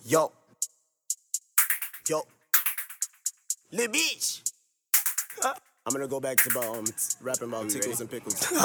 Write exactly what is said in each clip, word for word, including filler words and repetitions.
Yo. Yo. Lil Beach. I'm gonna go back to about, um, rapping about tickles and pickles. Keep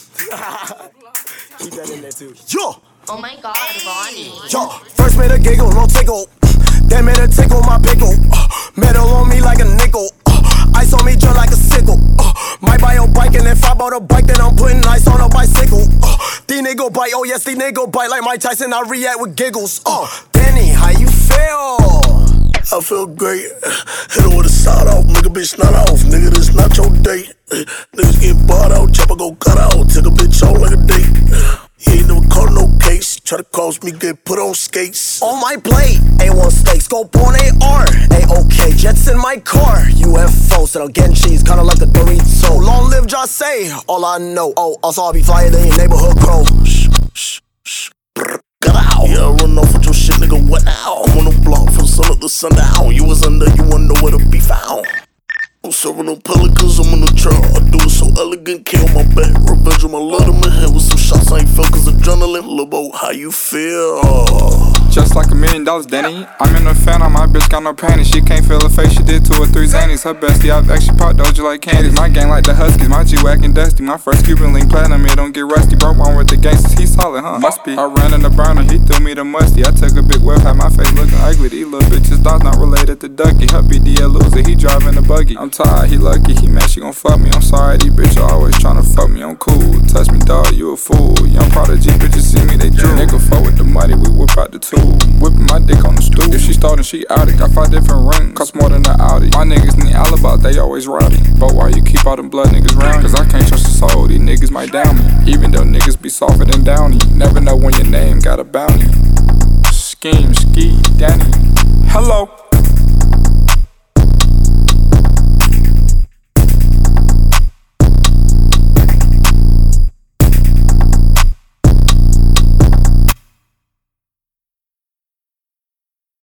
that in there too. Yo! Oh my god, Ronnie. Yo! First made a giggle, no tickle. Then made a tickle my pickle. Uh, metal on me like a nickel. Uh, ice on me just like a sickle. Uh, might buy a bike and if I bought a bike, then I'm putting ice on a bicycle. Uh, these nigga bite, oh yes, these nigga bite like Mike Tyson. I react with giggles. Uh, Benny, how you feel? I feel great. Hit her with a side off, nigga, bitch, not off. Nigga, this not your date. Niggas get bought out, chopper go cut out. Take a bitch out like a date. He ain't never caught no case. Try to cause me, get put on skates. On my plate, A one steak, scope on A R. A-OK, jets in my car. U F O, said I'm getting cheese, kinda like a Dorito. Long live just say, all I know. Oh, also I'll be flyer than your neighborhood crow. Shh, shh, shh, brr, get out. Yeah, I run off with your shit, nigga, what now? I'm on the block from sun up to sundown. You was under, you wanna know where to be found. I'm serving no pelicans, I'm in the trap. I do it so elegant, kill my back. Revenge on my letterman head with some shots I ain't felt cause adrenaline. Lobo, how you feel? Just like a million dollars, Danny. I'm in a fan on my bitch, got no panties. She can't feel her face, she did two or three Xannies. Her bestie, I've actually popped doja like candies. My gang like the Huskies, my G-Wack and Dusty. My first Cuban link platinum, it don't get rusty. Broke one with the gangsters, he solid, huh? Must be. I ran in the burner, he threw me the musty. I took a big whiff, had my face looking ugly. These little bitches, dogs not related to Ducky. Her B D L loser, he driving the buggy. I'm tired, he lucky, he mad, she gon' fuck me. I'm sorry, these bitches always tryna fuck me, I'm cool. Touch me, dog, you a fool. Young prodigy, bitches see me, they drew. Nigga fuck with the money, we whip out the tool. Whipping my dick on the stool. If she startin', she outie. Got five different rings, cost more than an Audi. My niggas need alibis, they always rowdy. But why you keep all them blood niggas round? Cause I can't trust the soul, these niggas might down me. Even though niggas be softer than Downey. Never know when your name got a bounty. Scheme, ski, Danny. Hello.